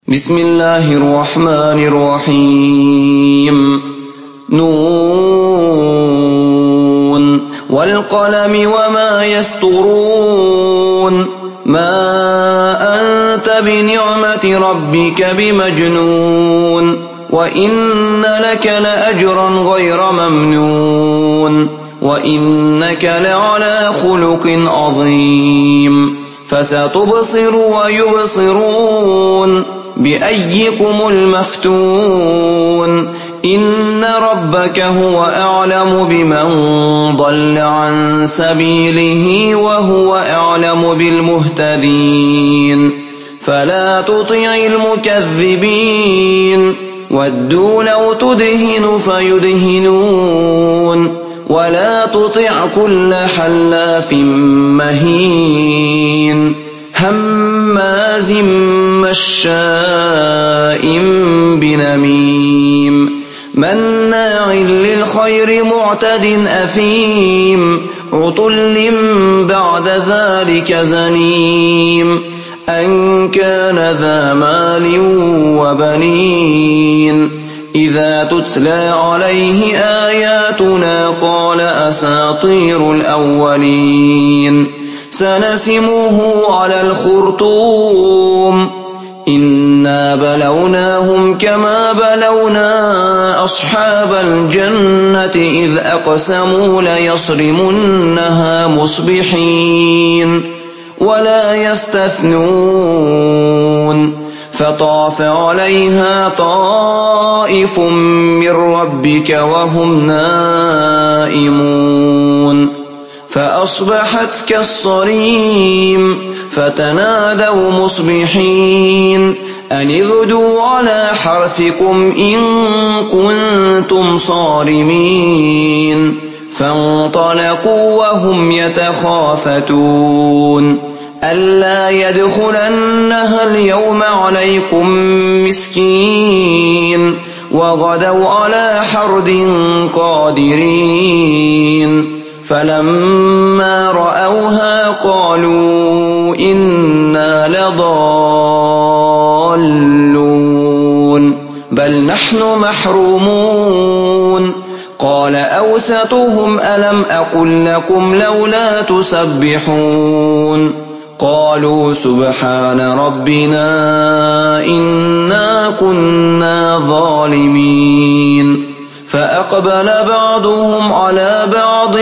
بسم الله الرحمن الرحيم نون والقلم وما يسطرون ما أنت بنعمة ربك بمجنون وإن لك لأجرا غير ممنون وإنك لعلى خلق عظيم فستبصر ويبصرون بأيكم المفتون إن ربك هو أعلم بمن ضل عن سبيله وهو أعلم بالمهتدين فلا تطع المكذبين ودوا لو تدهن فيدهنون ولا تطع كل حلاف مهين هماز مشاء بنميم مناع للخير معتد أثيم عتل بعد ذلك زنيم أن كان ذا مال وبنين إذا تتلى عليه آياتنا قال أساطير الأولين سنسمه على الخرطوم إنا بلوناهم كما بلونا أصحاب الجنة إذ أقسموا ليصرمنها مصبحين ولا يستثنون فطاف عليها طائف من ربك وهم نائمون فأصبحت كالصريم فتنادوا مصبحين أن اغدوا على حرثكم إن كنتم صارمين فانطلقوا وهم يتخافتون ألا يدخلنها اليوم عليكم مسكين وغدوا على حرد قادرين فلما رأوها قالوا إنا لضالون بل نحن محرومون قال أوسطهم ألم أقل لكم لولا تسبحون قالوا سبحان ربنا إنا كنا ظالمين فأقبل بعضهم على بعض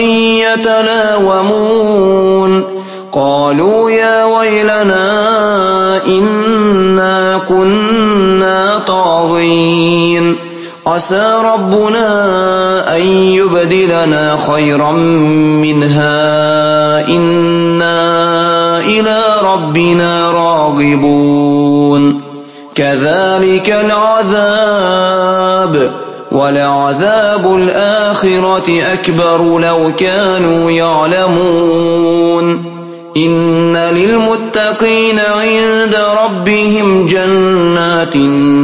يتلاومون قالوا يا ويلنا إنا كنا طاغين عسى ربنا أن يبدلنا خيرا منها إنا إلى ربنا راغبون كذلك العذاب ولعذاب الآخرة أكبر لو كانوا يعلمون إن للمتقين عند ربهم جنات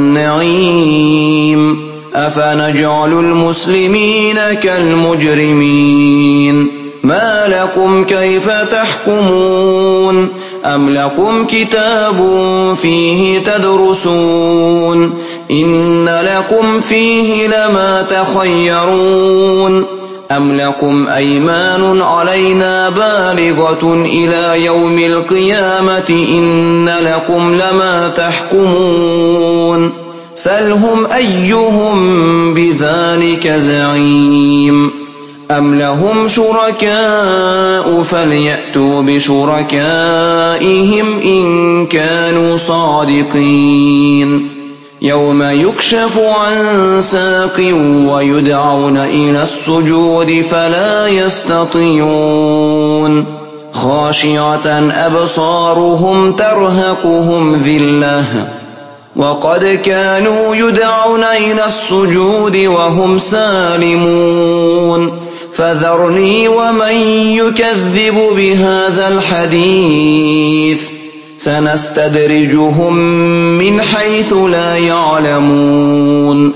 النعيم أفنجعل المسلمين كالمجرمين ما لكم كيف تحكمون أم لكم كتاب فيه تدرسون إن لكم فيه لما تخيرون أم لكم أيمان علينا بالغة إلى يوم القيامة إن لكم لما تحكمون سلهم أيهم بذلك زعيم أم لهم شركاء فليأتوا بشركائهم إن كانوا صادقين يوم يكشف عن ساق ويدعون إلى السجود فلا يستطيعون خاشعة أبصارهم ترهقهم ذلة وقد كانوا يدعون إلى السجود وهم سالمون فذرني ومن يكذب بهذا الحديث سنستدرجهم من حيث لا يعلمون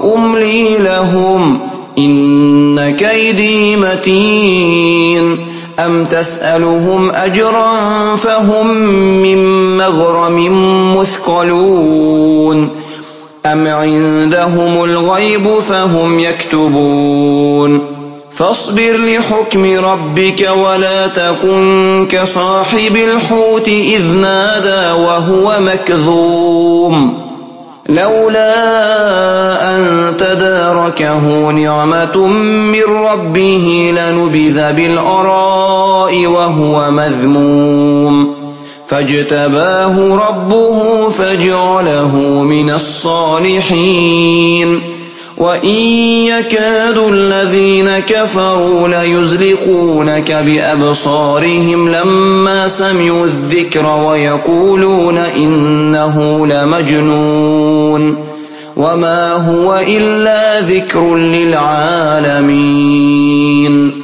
وأملي لهم إن كيدي متين أَمْ تَسْأَلُهُمْ أَجْرًا فَهُم مِّن مَّغْرَمٍ مُّثْقَلُونَ أَمْ عِندَهُمُ الْغَيْبُ فَهُمْ يَكْتُبُونَ فاصبر لحكم ربك ولا تكن كصاحب الحوت إذ نادى وهو مكظوم لولا أن تداركه نعمة من ربه لنبذ بالعراء وهو مذموم فاجتباه ربه فجعله من الصالحين وإن يكاد الذين كفروا ليزلقونك بأبصارهم لما سمعوا الذكر ويقولون إنه لمجنون وما هو إلا ذكر للعالمين